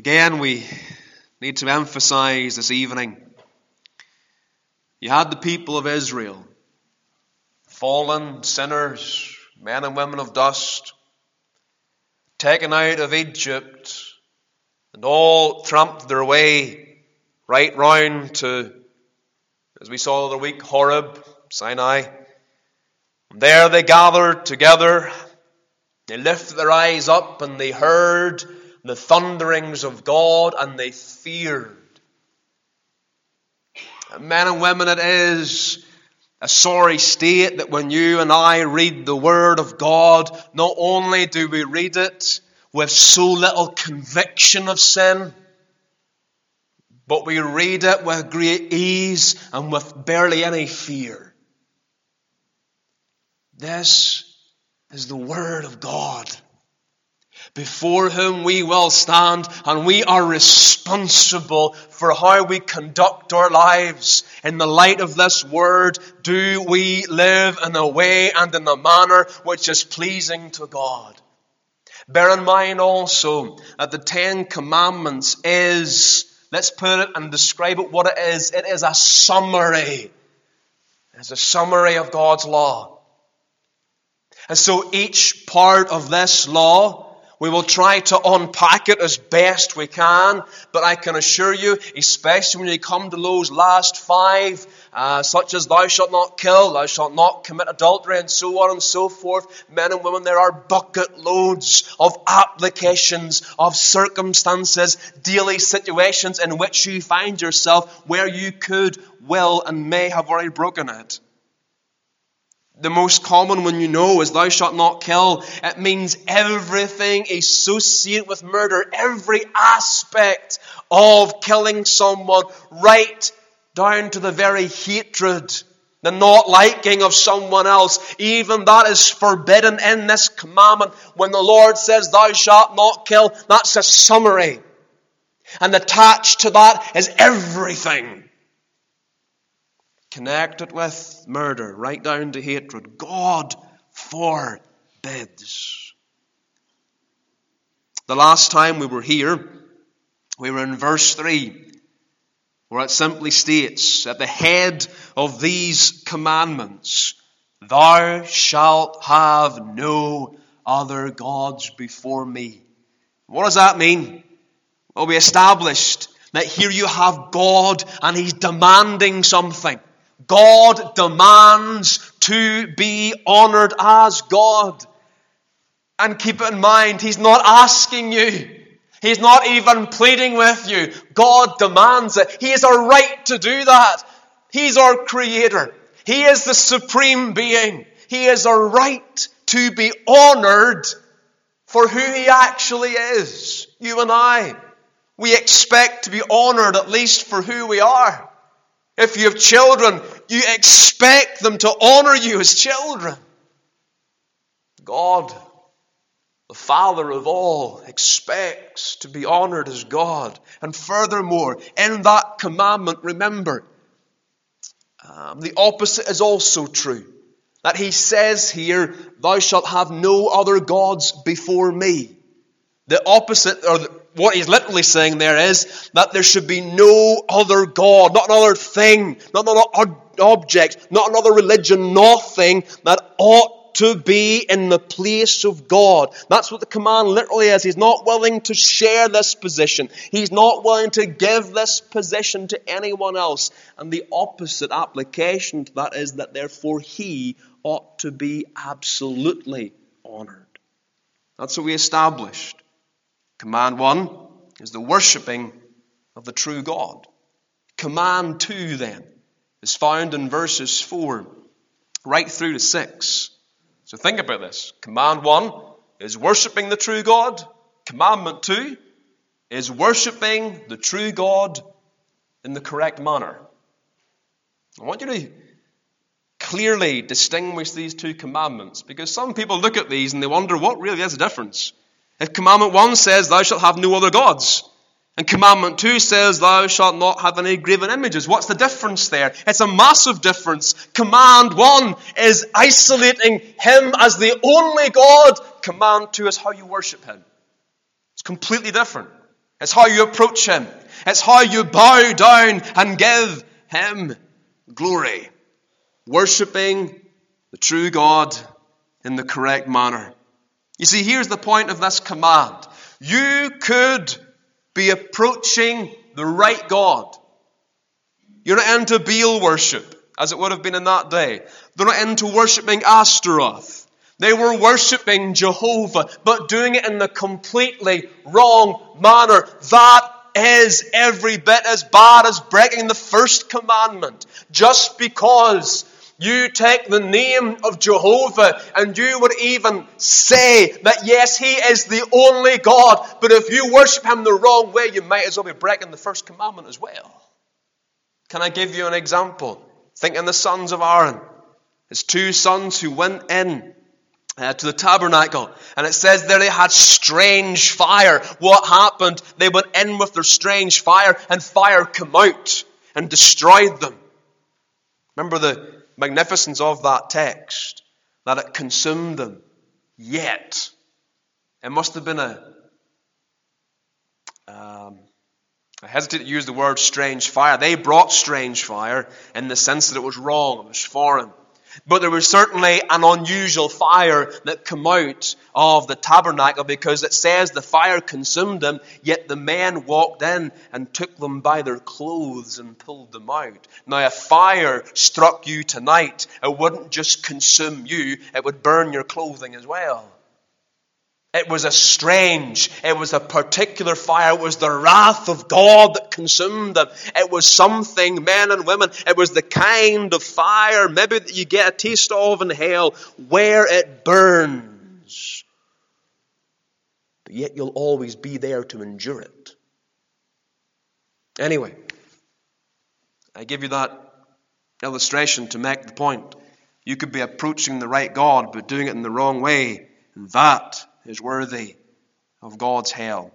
Again, we need to emphasize this evening, you had the people of Israel, fallen sinners, men and women of dust, taken out of Egypt, and all tramped their way right round to, as we saw the other week, Horeb, Sinai. And there they gathered together. They lifted their eyes up and they heard the thunderings of God and they feared. And men and women, it is a sorry state that when you and I read the Word of God, not only do we read it with so little conviction of sin, but we read it with great ease and with barely any fear. This is the Word of God, before whom we will stand, and we are responsible for how we conduct our lives. In the light of this Word, do we live in a way and in a manner which is pleasing to God? Bear in mind also that the Ten Commandments is, let's put it and describe it what it is. It is a summary. It's a summary of God's law. And so each part of this law, we will try to unpack it as best we can. But I can assure you, especially when you come to those last 5, such as thou shalt not kill, thou shalt not commit adultery, and so on and so forth, men and women, there are bucket loads of applications, of circumstances, daily situations in which you find yourself where you could, will, and may have already broken it. The most common one you know is thou shalt not kill. It means everything associated with murder, every aspect of killing someone, right down to the very hatred, the not liking of someone else. Even that is forbidden in this commandment. When the Lord says thou shalt not kill, that's a summary. And attached to that is everything connected with murder, right down to hatred. God forbids. The last time we were here, we were in verse 3, where it simply states, at the head of these commandments, thou shalt have no other gods before me. What does that mean? Well, we established that here you have God and He's demanding something. God demands to be honored as God. And keep it in mind, He's not asking you. He's not even pleading with you. God demands it. He has a right to do that. He's our Creator. He is the supreme being. He has a right to be honored for who He actually is. You and I, we expect to be honored at least for who we are. If you have children, you expect them to honor you as children. God, the Father of all, expects to be honored as God. And furthermore, in that commandment, remember, the opposite is also true. That He says here, thou shalt have no other gods before me. The opposite, or what He's literally saying there is that there should be no other God, not another thing, not another object, not another religion, nothing that ought to be in the place of God. That's what the command literally is. He's not willing to share this position. He's not willing to give this position to anyone else. And the opposite application to that is that therefore He ought to be absolutely honored. That's what we established. Command 1 is the worshipping of the true God. Command 2 then is found in verses 4 right through to 6. So think about this. Command 1 is worshipping the true God. Commandment 2 is worshipping the true God in the correct manner. I want you to clearly distinguish these two commandments, because some people look at these and they wonder what really is the difference. If commandment 1 says thou shalt have no other gods, and commandment 2 says thou shalt not have any graven images, what's the difference there? It's a massive difference. Command 1 is isolating Him as the only God. Command 2 is how you worship Him. It's completely different. It's how you approach Him. It's how you bow down and give Him glory. Worshipping the true God in the correct manner. You see, here's the point of this command. You could be approaching the right God. You're not into Baal worship, as it would have been in that day. They're not into worshipping Ashtaroth. They were worshipping Jehovah, but doing it in the completely wrong manner. That is every bit as bad as breaking the first commandment. Just because you take the name of Jehovah and you would even say that yes, He is the only God, but if you worship Him the wrong way, you might as well be breaking the first commandment as well. Can I give you an example? Think in the sons of Aaron. His two sons who went in to the tabernacle. And it says there they had strange fire. What happened? They went in with their strange fire and fire came out and destroyed them. Remember the magnificence of that text, that it consumed them. Yet, it must have been I hesitate to use the word strange fire. They brought strange fire in the sense that it was wrong, it was foreign. But there was certainly an unusual fire that came out of the tabernacle, because it says the fire consumed them, yet the men walked in and took them by their clothes and pulled them out. Now, if fire struck you tonight, it wouldn't just consume you, it would burn your clothing as well. It was it was a particular fire. It was the wrath of God that consumed them. It was something, men and women, it was the kind of fire maybe that you get a taste of in hell, where it burns. But yet you'll always be there to endure it. Anyway, I give you that illustration to make the point. You could be approaching the right God, but doing it in the wrong way. And that is worthy of God's hell.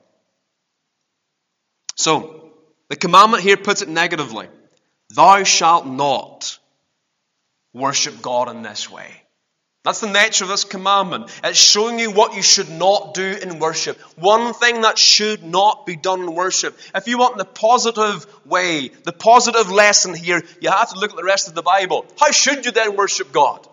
So, the commandment here puts it negatively. Thou shalt not worship God in this way. That's the nature of this commandment. It's showing you what you should not do in worship. One thing that should not be done in worship. If you want the positive way, the positive lesson here, you have to look at the rest of the Bible. How should you then worship God?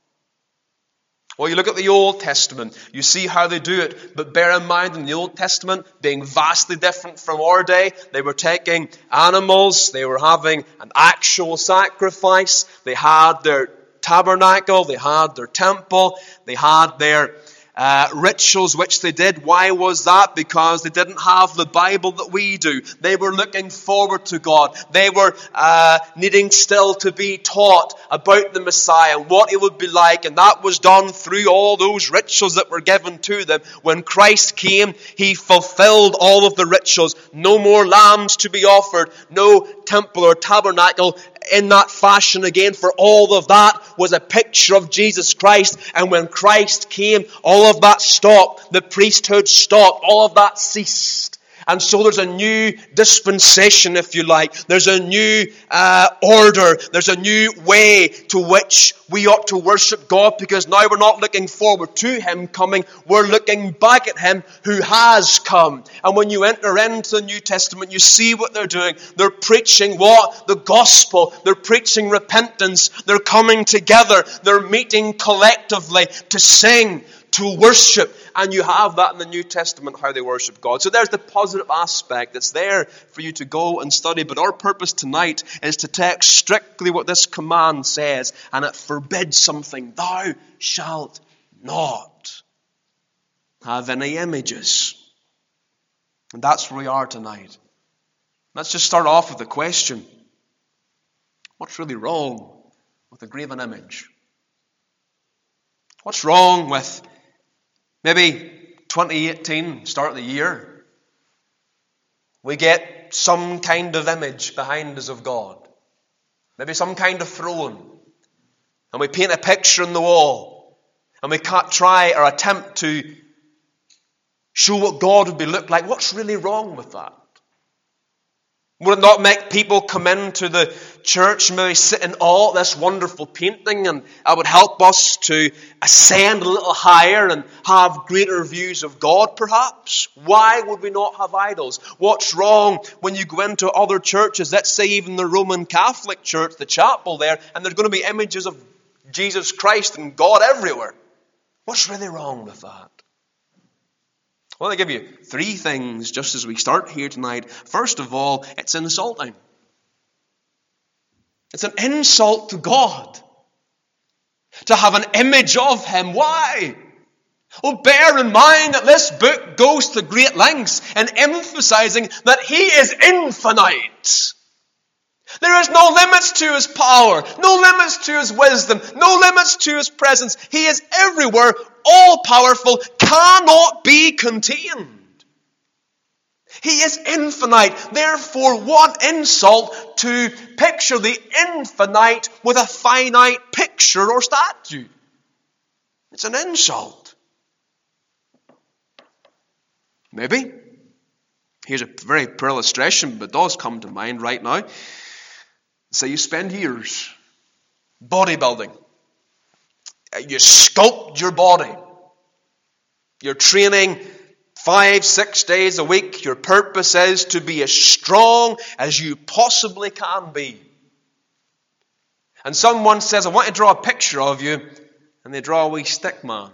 Well, you look at the Old Testament, you see how they do it. But bear in mind, in the Old Testament, being vastly different from our day, they were taking animals, they were having an actual sacrifice, they had their tabernacle, they had their temple, they had their rituals which they did. Why was that? Because they didn't have the Bible that we do. They were looking forward to God. They were needing still to be taught about the Messiah and what He would be like. And that was done through all those rituals that were given to them. When Christ came, He fulfilled all of the rituals. No more lambs to be offered. No temple or tabernacle in that fashion again, for all of that was a picture of Jesus Christ. And when Christ came, all of that stopped. The priesthood stopped. All of that ceased. And so there's a new dispensation, if you like. There's a new order. There's a new way to which we ought to worship God, because now we're not looking forward to Him coming. We're looking back at Him who has come. And when you enter into the New Testament, you see what they're doing. They're preaching what? The gospel. They're preaching repentance. They're coming together. They're meeting collectively to sing, to worship. And you have that in the New Testament, how they worship God. So there's the positive aspect that's there for you to go and study. But our purpose tonight is to take strictly what this command says, and it forbids something. Thou shalt not have any images. And that's where we are tonight. Let's just start off with the question. What's really wrong with a graven image? What's wrong with maybe 2018, start of the year, we get some kind of image behind us of God. Maybe some kind of throne. And we paint a picture on the wall. And we can't try or attempt to show what God would be look like. What's really wrong with that? Would it not make people come into the church and maybe sit in awe at this wonderful painting, and it would help us to ascend a little higher and have greater views of God perhaps? Why would we not have idols? What's wrong when you go into other churches, let's say even the Roman Catholic Church, the chapel there, and there's going to be images of Jesus Christ and God everywhere? What's really wrong with that? Well, I give you 3 things just as we start here tonight. First of all, it's insulting. It's an insult to God to have an image of Him. Why? Well, bear in mind that this book goes to great lengths in emphasizing that He is infinite. There is no limits to His power, no limits to His wisdom, no limits to His presence. He is everywhere, all-powerful, cannot be contained. He is infinite. Therefore, what insult to picture the infinite with a finite picture or statue. It's an insult. Maybe. Here's a very poor illustration, but it does come to mind right now. So you spend years bodybuilding. You sculpt your body. You're training 5-6 days a week. Your purpose is to be as strong as you possibly can be. And someone says, I want to draw a picture of you, and they draw a wee stick man.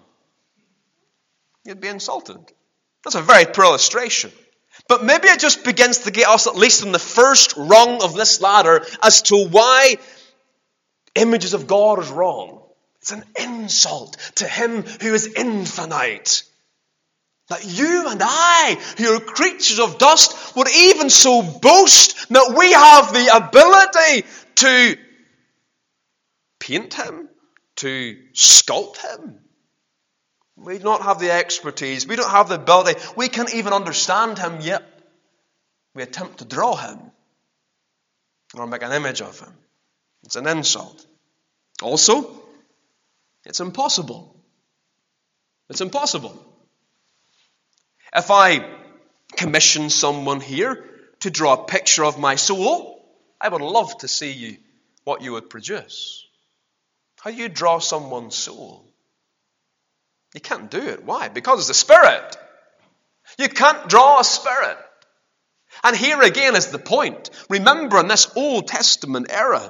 You'd be insulted. That's a very poor illustration. But maybe it just begins to get us at least on the first rung of this ladder as to why images of God is wrong. It's an insult to Him who is infinite. That you and I, who are creatures of dust, would even so boast that we have the ability to paint Him, to sculpt Him. We do not have the expertise. We don't have the ability. We can't even understand Him yet. We attempt to draw Him or make an image of Him. It's an insult. Also, it's impossible. It's impossible. If I commission someone here to draw a picture of my soul, I would love to see what you would produce. How do you draw someone's soul? You can't do it. Why? Because it's a spirit. You can't draw a spirit. And here again is the point. Remember, in this Old Testament era,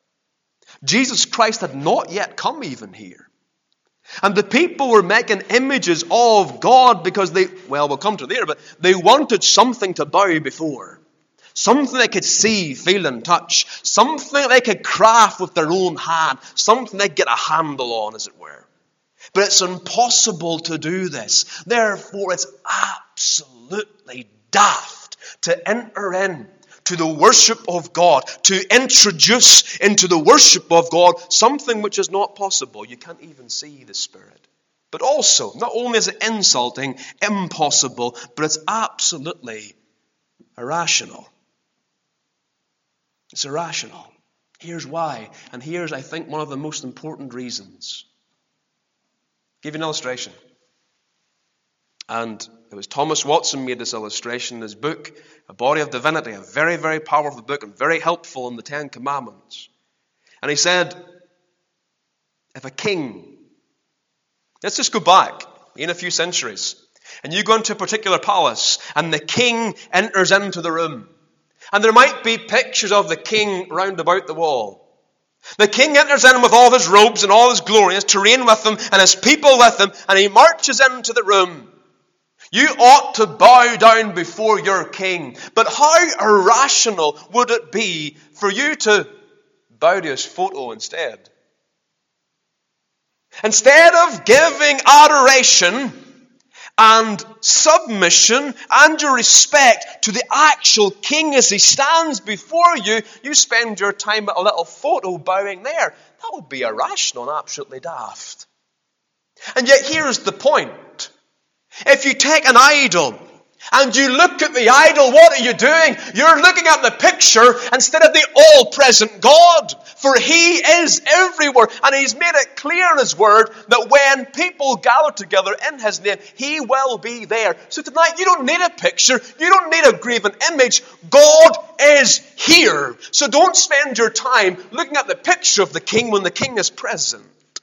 Jesus Christ had not yet come even here. And the people were making images of God because we'll come to there, but they wanted something to bow before. Something they could see, feel and touch. Something they could craft with their own hand. Something they could get a handle on, as it were. But it's impossible to do this. Therefore, it's absolutely daft to enter in to the worship of God, to introduce into the worship of God something which is not possible. You can't even see the Spirit. But also, not only is it insulting, impossible, but it's absolutely irrational. It's irrational. Here's why. And here's, I think, one of the most important reasons. I'll give you an illustration. And it was Thomas Watson made this illustration in his book, A Body of Divinity, a very, very powerful book and very helpful in the 10 Commandments. And he said, if a king, let's just go back in a few centuries, and you go into a particular palace, and the king enters into the room, and there might be pictures of the king round about the wall. The king enters in with all his robes and all his glory, his terrain with him, and his people with him, and he marches into the room. You ought to bow down before your king. But how irrational would it be for you to bow to his photo instead? Instead of giving adoration and submission and your respect to the actual king as he stands before you, you spend your time at a little photo bowing there. That would be irrational and absolutely daft. And yet here's the point. If you take an idol and you look at the idol, what are you doing? You're looking at the picture instead of the all-present God. For He is everywhere. And He's made it clear in His Word that when people gather together in His name, He will be there. So tonight, you don't need a picture. You don't need a graven image. God is here. So don't spend your time looking at the picture of the King when the King is present.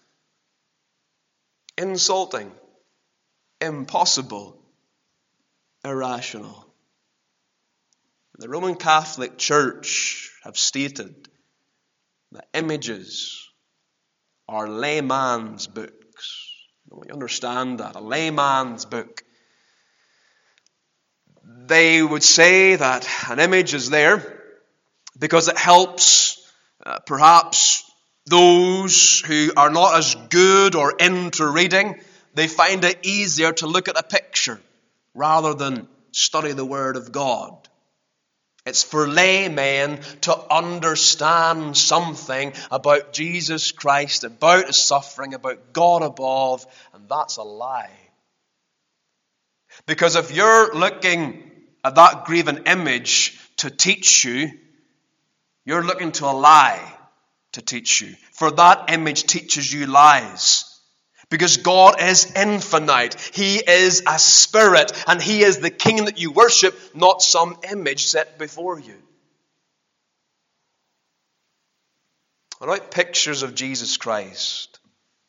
Insulting. Impossible. Irrational. The Roman Catholic Church have stated that images are layman's books. I want you to understand that. A layman's book. They would say that an image is there because it helps perhaps those who are not as good or into reading. They find it easier to look at a picture rather than study the Word of God. It's for laymen to understand something about Jesus Christ, about His suffering, about God above, and that's a lie. Because if you're looking at that graven image to teach you, you're looking to a lie to teach you. For that image teaches you lies. Because God is infinite. He is a spirit. And He is the King that you worship, not some image set before you. What about pictures of Jesus Christ?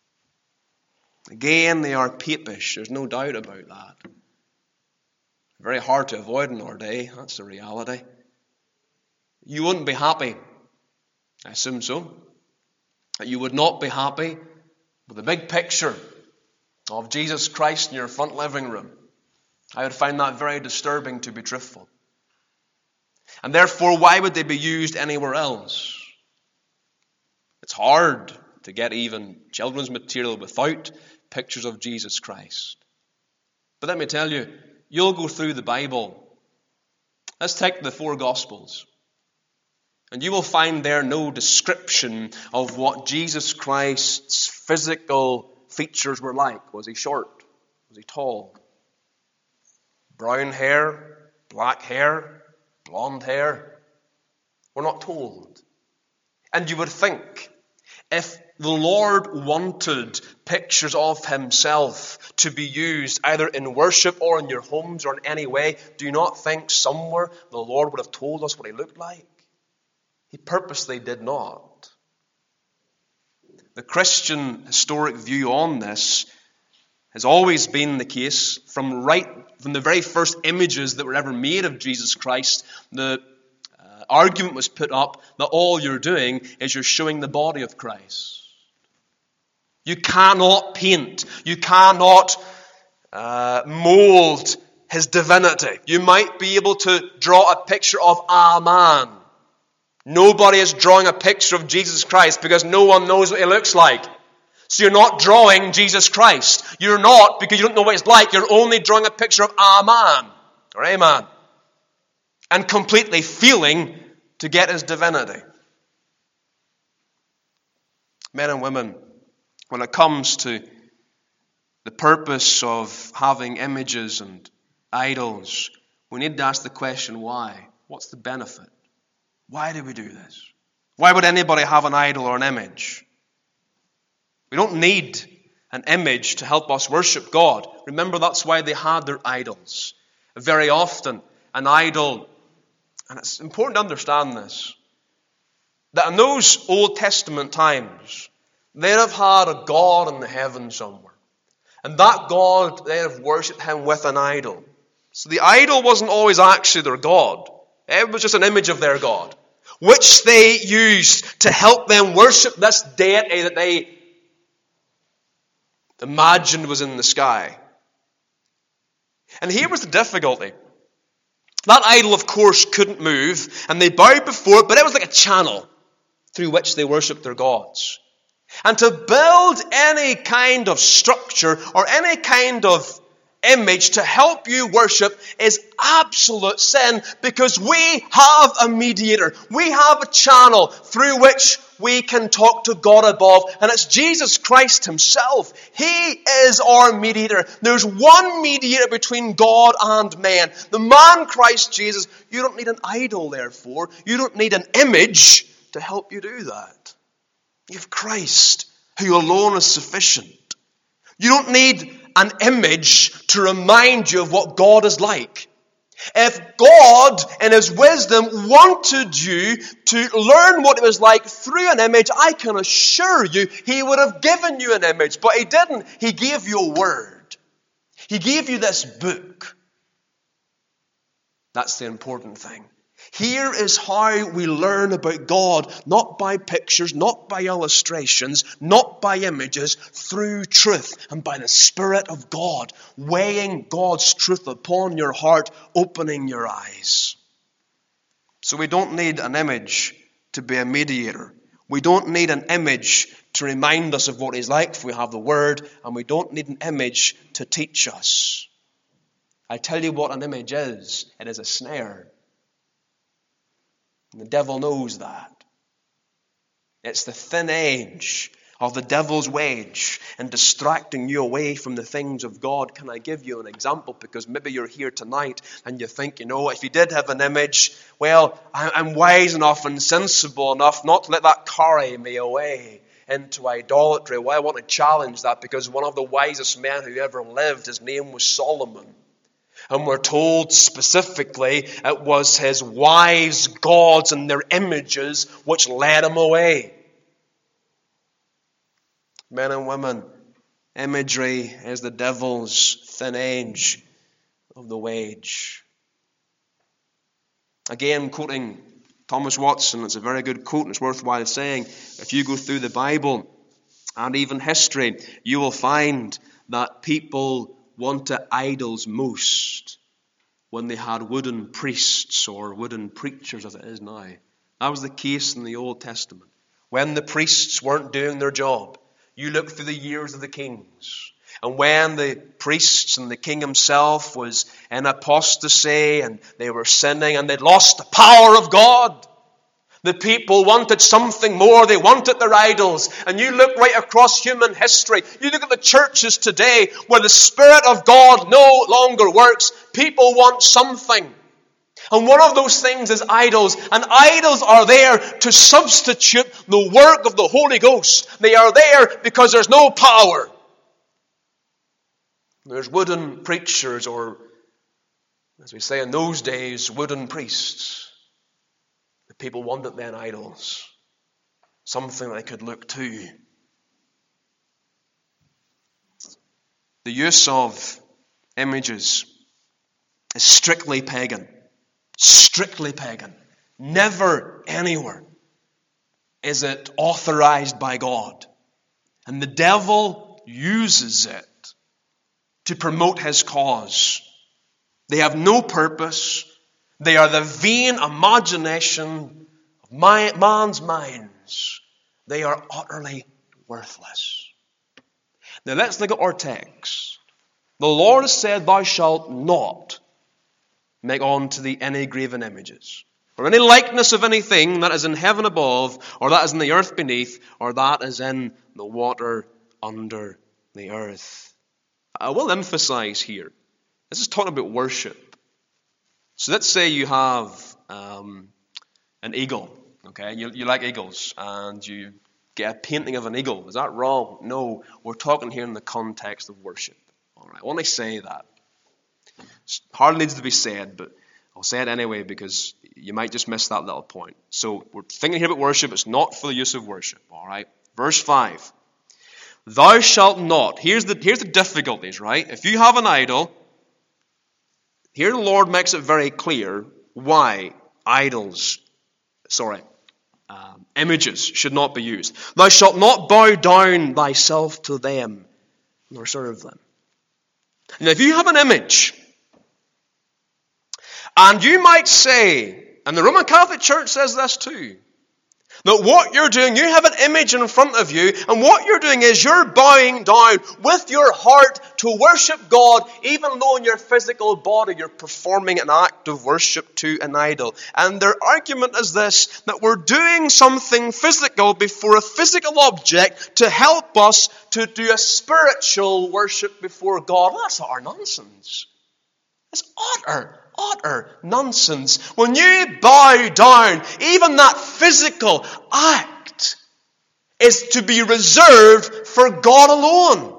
Again, they are papish. There's no doubt about that. Very hard to avoid in our day. That's the reality. You wouldn't be happy. I assume so. You would not be happy with a big picture of Jesus Christ in your front living room. I would find that very disturbing, to be truthful. And therefore, why would they be used anywhere else? It's hard to get even children's material without pictures of Jesus Christ. But let me tell you, you'll go through the Bible. Let's take the 4 Gospels. And you will find there no description of what Jesus Christ's physical features were like. Was He short? Was He tall? Brown hair? Black hair? Blonde hair? We're not told. And you would think, if the Lord wanted pictures of Himself to be used either in worship or in your homes or in any way, do you not think somewhere the Lord would have told us what He looked like? He purposely did not. The Christian historic view on this has always been the case from the very first images that were ever made of Jesus Christ. The argument was put up that all you're doing is you're showing the body of Christ. You cannot paint. You cannot mold His divinity. You might be able to draw a picture of a man. Nobody is drawing a picture of Jesus Christ because no one knows what He looks like. So you're not drawing Jesus Christ. You're not, because you don't know what He's like. You're only drawing a picture of a man or a man. And completely feeling to get His divinity. Men and women, when it comes to the purpose of having images and idols, we need to ask the question, why? What's the benefit? Why do we do this? Why would anybody have an idol or an image? We don't need an image to help us worship God. Remember, that's why they had their idols. Very often, an idol, and it's important to understand this, that in those Old Testament times, they'd have had a God in the heavens somewhere. And that God, they'd have worshipped Him with an idol. So the idol wasn't always actually their God. It was just an image of their God, which they used to help them worship this deity that they imagined was in the sky. And here was the difficulty. That idol, of course, couldn't move, and they bowed before it, but it was like a channel through which they worshipped their gods. And to build any kind of structure or any kind of image to help you worship is absolute sin, because we have a mediator. We have a channel through which we can talk to God above, and it's Jesus Christ himself. He is our mediator. There's one mediator between God and man, the man Christ Jesus. You don't need an idol, therefore. You don't need an image to help you do that. You have Christ, who alone is sufficient. You don't need an image to remind you of what God is like. If God, in his wisdom, wanted you to learn what it was like through an image, I can assure you, he would have given you an image. But he didn't. He gave you a word. He gave you this book. That's the important thing. Here is how we learn about God, not by pictures, not by illustrations, not by images, through truth and by the Spirit of God, weighing God's truth upon your heart, opening your eyes. So we don't need an image to be a mediator. We don't need an image to remind us of what he's like if we have the Word, and we don't need an image to teach us. I tell you what an image is. It is a snare. And the devil knows that. It's the thin edge of the devil's wedge in distracting you away from the things of God. Can I give you an example? Because maybe you're here tonight and you think, if you did have an image, well, I'm wise enough and sensible enough not to let that carry me away into idolatry. Well, I want to challenge that, because one of the wisest men who ever lived, his name was Solomon. And we're told specifically it was his wise gods and their images which led him away. Men and women, imagery is the devil's thin edge of the wedge. Again, quoting Thomas Watson, it's a very good quote and it's worthwhile saying. If you go through the Bible and even history, you will find that people wanted idols most when they had wooden priests or wooden preachers, as it is now. That was the case in the Old Testament. When the priests weren't doing their job, you look through the years of the kings, and when the priests and the king himself was in apostasy and they were sinning and they'd lost the power of God, the people wanted something more. They wanted their idols. And you look right across human history. You look at the churches today where the Spirit of God no longer works. People want something. And one of those things is idols. And idols are there to substitute the work of the Holy Ghost. They are there because there's no power. There's wooden preachers, or, as we say in those days, wooden priests. The people wanted then idols, something they could look to. The use of images is strictly pagan. Strictly pagan. Never anywhere is it authorized by God. And the devil uses it to promote his cause. They have no purpose. They are the vain imagination of man's minds. They are utterly worthless. Now let's look at our text. The Lord has said, "Thou shalt not make unto thee any graven images, or any likeness of anything that is in heaven above, or that is in the earth beneath, or that is in the water under the earth." I will emphasize here, this is talking about worship. So let's say you have an eagle, okay? You like eagles, and you get a painting of an eagle. Is that wrong? No, we're talking here in the context of worship. All right, I want to say that. It hardly needs to be said, but I'll say it anyway because you might just miss that little point. So we're thinking here about worship. It's not for the use of worship, all right? Verse 5. Thou shalt not. Here's the difficulties, right? If you have an idol, here the Lord makes it very clear why images should not be used. Thou shalt not bow down thyself to them, nor serve them. Now, if you have an image, and you might say, and the Roman Catholic Church says this too, That what you're doing, you have an image in front of you, and what you're doing is you're bowing down with your heart to worship God, even though in your physical body you're performing an act of worship to an idol. And their argument is this, that we're doing something physical before a physical object to help us to do a spiritual worship before God. Well, that's utter nonsense. It's utter nonsense. When you bow down, even that physical act is to be reserved for God alone.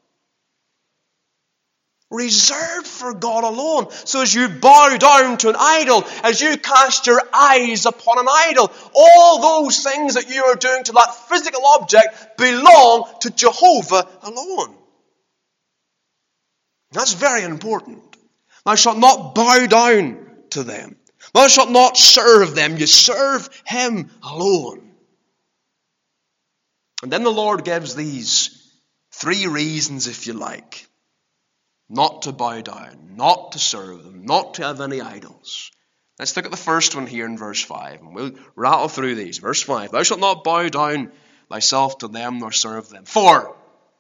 Reserved for God alone. So as you bow down to an idol, as you cast your eyes upon an idol, all those things that you are doing to that physical object belong to Jehovah alone. That's very important. Thou shalt not bow down to them. Thou shalt not serve them. You serve Him alone. And then the Lord gives these 3 reasons, if you like, not to bow down, not to serve them, not to have any idols. Let's look at the first one here in verse 5, and we'll rattle through these. Verse 5, thou shalt not bow down thyself to them nor serve them. 4.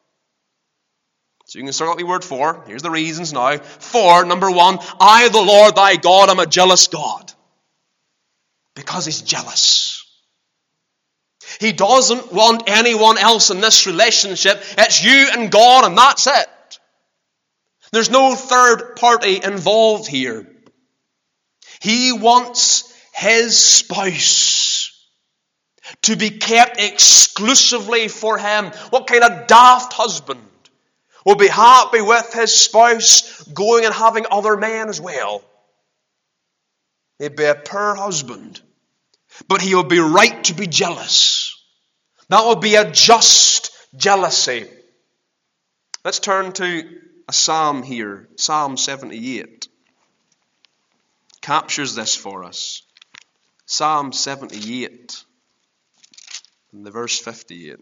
So you can start out the word for. Here's the reasons now. 4, number 1, I, the Lord thy God, am a jealous God. Because He's jealous. He doesn't want anyone else in this relationship. It's you and God, and that's it. There's no third party involved here. He wants His spouse to be kept exclusively for Him. What kind of daft husband will be happy with his spouse going and having other men as well? He'd be a poor husband. But he will be right to be jealous. That will be a just jealousy. Let's turn to a psalm here. Psalm 78. Captures this for us. Psalm 78. And the verse 58.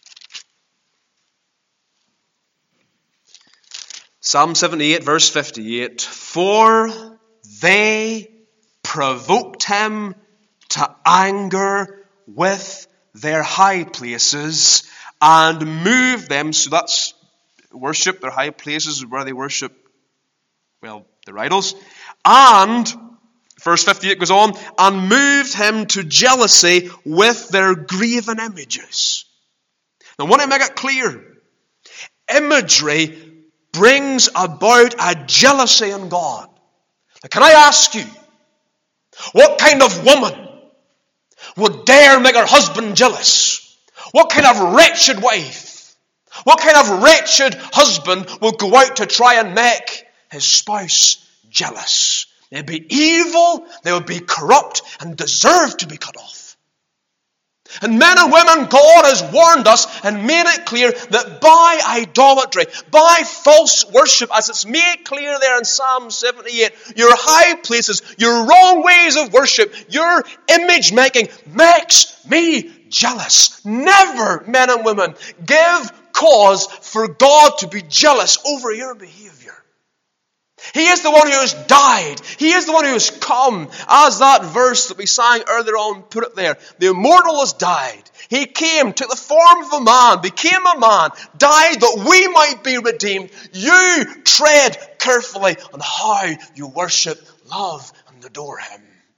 Psalm 78, verse 58. For they provoked him to anger with their high places and moved them. So that's worship. Their high places is where they worship, well, their idols. And, verse 58 goes on, and moved him to jealousy with their graven images. Now, I want to make it clear. Imagery brings about a jealousy in God. Now, can I ask you, what kind of woman would dare make her husband jealous? What kind of wretched wife? What kind of wretched husband would go out to try and make his spouse jealous? They'd be evil, they would be corrupt, and deserve to be cut off. And men and women, God has warned us and made it clear that by idolatry, by false worship, as it's made clear there in Psalm 78, your high places, your wrong ways of worship, your image making makes me jealous. Never, men and women, give cause for God to be jealous over your behavior. He is the one who has died. He is the one who has come. As that verse that we sang earlier on put it there. The immortal has died. He came, took the form of a man, became a man, died that we might be redeemed. You tread carefully on how you worship, love, and adore Him.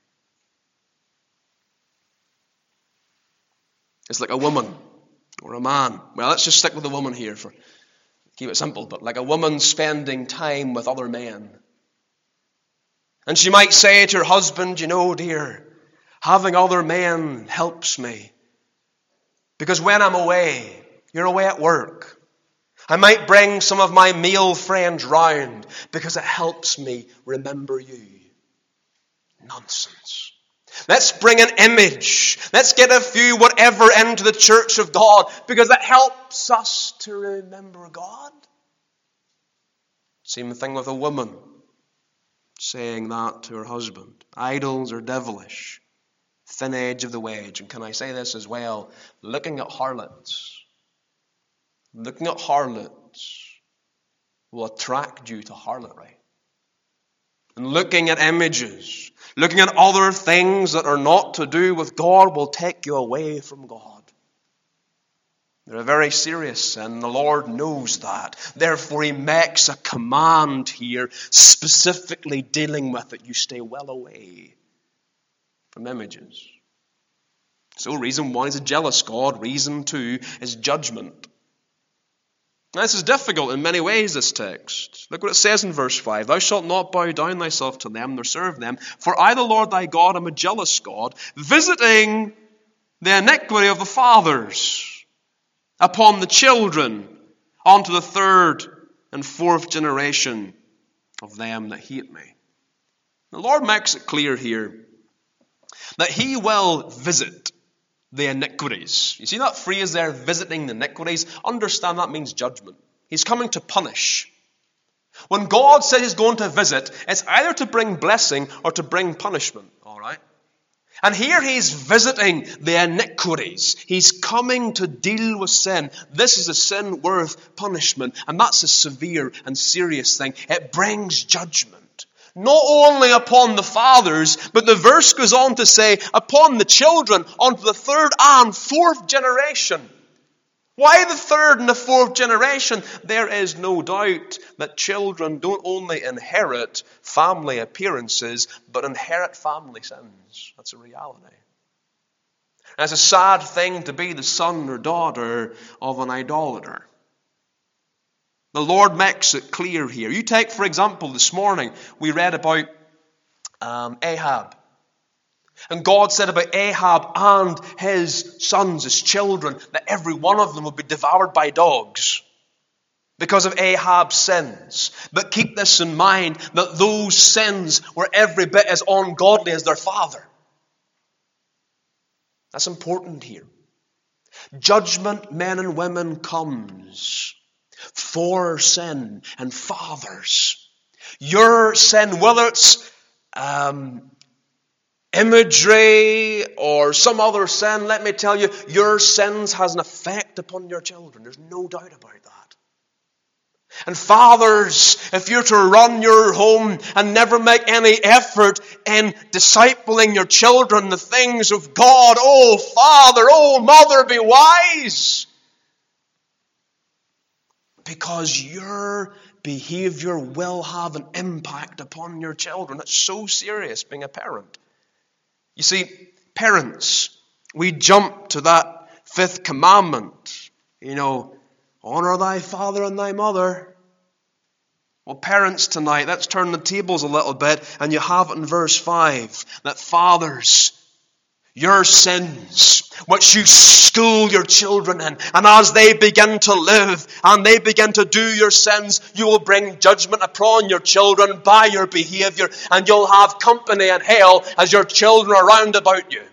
It's like a woman or a man. Well, let's just stick with the woman here for keep it simple, but like a woman spending time with other men. And she might say to her husband, you know, dear, having other men helps me. Because when I'm away, you're away at work, I might bring some of my male friends round because it helps me remember you. Nonsense. Let's bring an image. Let's get a few whatever into the church of God because it helps us to remember God. Same thing with a woman saying that to her husband. Idols are devilish. Thin edge of the wedge. And can I say this as well? Looking at harlots will attract you to harlotry. And looking at images, looking at other things that are not to do with God will take you away from God. They're a very serious sin. The Lord knows that. Therefore, He makes a command here specifically dealing with it. You stay well away from images. So reason one, He's a jealous God. Reason two is judgment. Now, this is difficult in many ways, this text. Look what it says in verse 5. Thou shalt not bow down thyself to them, nor serve them. For I, the Lord thy God, am a jealous God, visiting the iniquity of the fathers upon the children, unto the third and fourth generation of them that hate me. The Lord makes it clear here that He will visit the iniquities. You see that phrase there, visiting the iniquities? Understand that means judgment. He's coming to punish. When God says He's going to visit, it's either to bring blessing or to bring punishment. All right? And here He's visiting the iniquities. He's coming to deal with sin. This is a sin worth punishment. And that's a severe and serious thing. It brings judgment. Not only upon the fathers, but the verse goes on to say, upon the children, unto the third and fourth generation. Why the third and the fourth generation? There is no doubt that children don't only inherit family appearances, but inherit family sins. That's a reality. And it's a sad thing to be the son or daughter of an idolater. The Lord makes it clear here. You take, for example, this morning, we read about Ahab. And God said about Ahab and his sons, his children, that every one of them would be devoured by dogs because of Ahab's sins. But keep this in mind, that those sins were every bit as ungodly as their father. That's important here. Judgment, men and women, comes for sin and fathers. Your sin, whether it's imagery or some other sin, let me tell you, your sins has an effect upon your children. There's no doubt about that. And fathers, if you're to run your home and never make any effort in discipling your children the things of God, oh father, oh mother, be wise. Because your behavior will have an impact upon your children. It's so serious being a parent. You see, parents, we jump to that fifth commandment. Honor thy father and thy mother. Well, parents tonight, let's turn the tables a little bit, and you have it in verse 5, that fathers, your sins, which you school your children in, and as they begin to live and they begin to do your sins, you will bring judgment upon your children by your behavior, and you'll have company in hell as your children are round about you.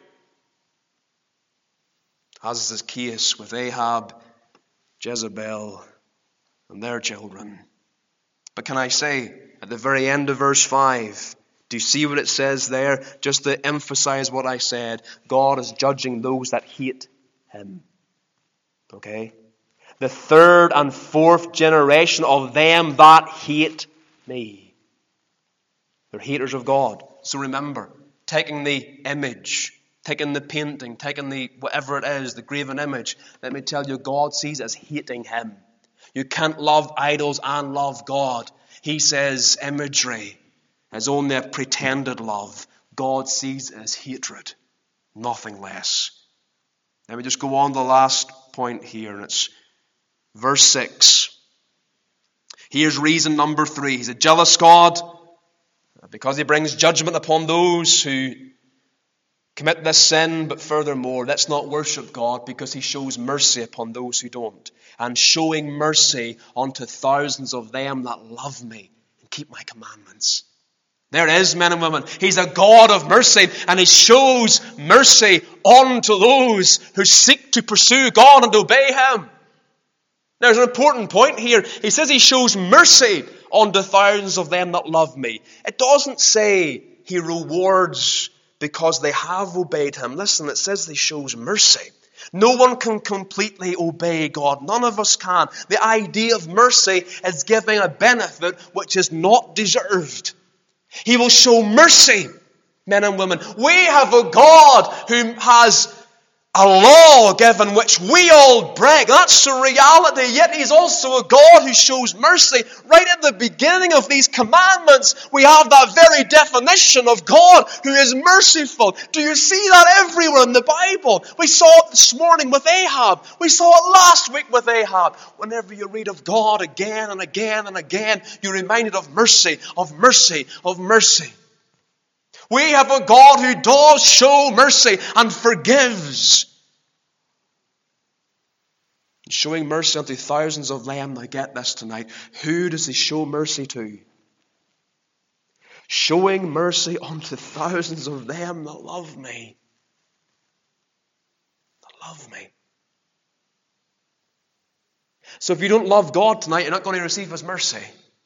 As is the case with Ahab, Jezebel, and their children. But can I say, at the very end of verse 5, do you see what it says there? Just to emphasize what I said, God is judging those that hate Him. Okay? The third and fourth generation of them that hate me. They're haters of God. So remember, taking the image, taking the painting, taking the whatever it is, the graven image, let me tell you, God sees as hating Him. You can't love idols and love God. He says imagery is only a pretended love. God sees it as hatred, nothing less. Let me just go on to the last point here, and it's verse 6. Here's reason number 3. He's a jealous God because He brings judgment upon those who commit this sin, but furthermore, let's not worship God because He shows mercy upon those who don't. And showing mercy unto thousands of them that love me and keep my commandments. There it is, men and women. He's a God of mercy, and He shows mercy unto those who seek to pursue God and obey Him. There's an important point here. He says He shows mercy unto thousands of them that love me. It doesn't say He rewards because they have obeyed Him. Listen, it says He shows mercy. No one can completely obey God. None of us can. The idea of mercy is giving a benefit which is not deserved. He will show mercy, men and women. We have a God who has a law given which we all break. That's the reality. Yet He's also a God who shows mercy. Right at the beginning of these commandments, we have that very definition of God who is merciful. Do you see that everywhere in the Bible? We saw it this morning with Ahab. We saw it last week with Ahab. Whenever you read of God again and again and again, you're reminded of mercy, of mercy, of mercy. We have a God who does show mercy and forgives. Showing mercy unto thousands of them. Now get this tonight. Who does He show mercy to? Showing mercy unto thousands of them that love me. That love me. So if you don't love God tonight, you're not going to receive His mercy.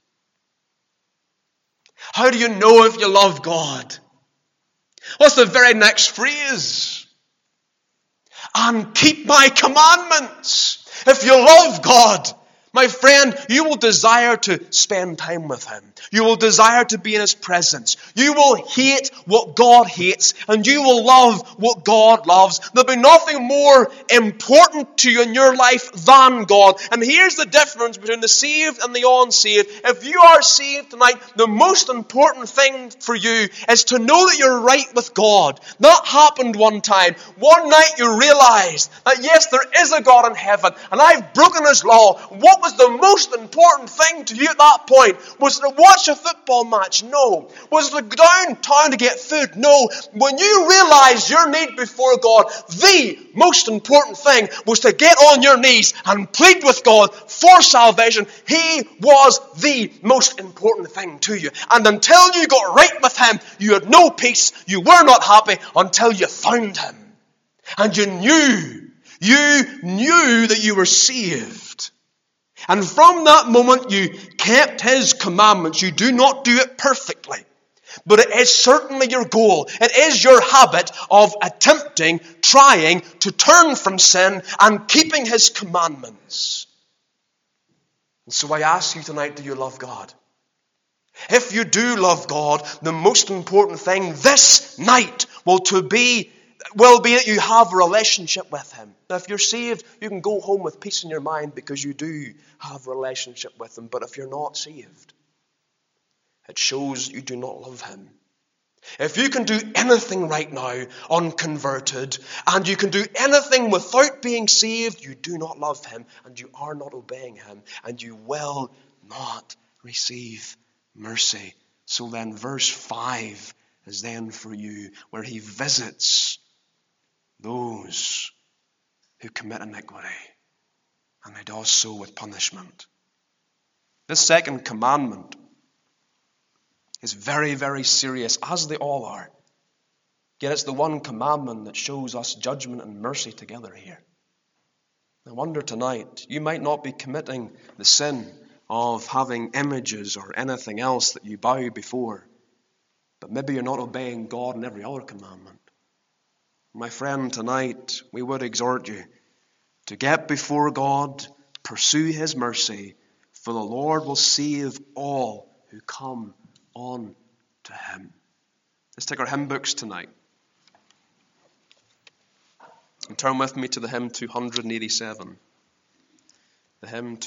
How do you know if you love God? What's the very next phrase? And keep my commandments. If you love God, my friend, you will desire to spend time with Him. You will desire to be in His presence. You will hate what God hates, and you will love what God loves. There'll be nothing more important to you in your life than God. And here's the difference between the saved and the unsaved. If you are saved tonight, the most important thing for you is to know that you're right with God. That happened one time. One night you realized that yes, there is a God in heaven, and I've broken His law. What was the most important thing to you at that point? Was it to watch a football match? No. Was it to go downtown to get food? No. When you realized your need before God, the most important thing was to get on your knees and plead with God for salvation. He was the most important thing to you. And until you got right with Him, you had no peace. You were not happy until you found Him. And you knew that you were saved. And from that moment you kept His commandments. You do not do it perfectly, but it is certainly your goal. It is your habit of attempting, trying to turn from sin and keeping His commandments. And so I ask you tonight, do you love God? If you do love God, the most important thing this night will be that you have a relationship with Him. Now, if you're saved, you can go home with peace in your mind because you do have a relationship with Him. But if you're not saved, it shows you do not love Him. If you can do anything right now unconverted, and you can do anything without being saved, you do not love Him, and you are not obeying Him, and you will not receive mercy. So then verse 5 is then for you, where He visits those who commit iniquity, and He does so with punishment. This second commandment is very, very serious, as they all are. Yet it's the one commandment that shows us judgment and mercy together here. I wonder tonight, you might not be committing the sin of having images or anything else that you bow before, but maybe you're not obeying God in every other commandment. My friend, tonight we would exhort you to get before God, pursue His mercy, for the Lord will save all who come on to Him. Let's take our hymn books tonight and turn with me to the hymn 287. The hymn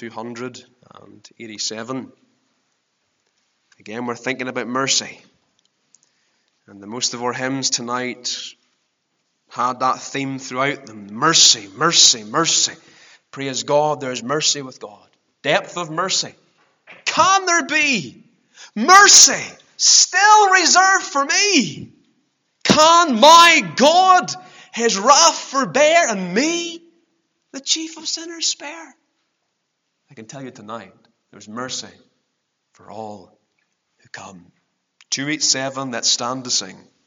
287. Again, we're thinking about mercy. And the most of our hymns tonight had that theme throughout them. Mercy, mercy, mercy. Praise God, there is mercy with God. Depth of mercy. Can there be mercy still reserved for me? Can my God His wrath forbear, and me, the chief of sinners, spare? I can tell you tonight, there's mercy for all who come. 287, let's stand to sing.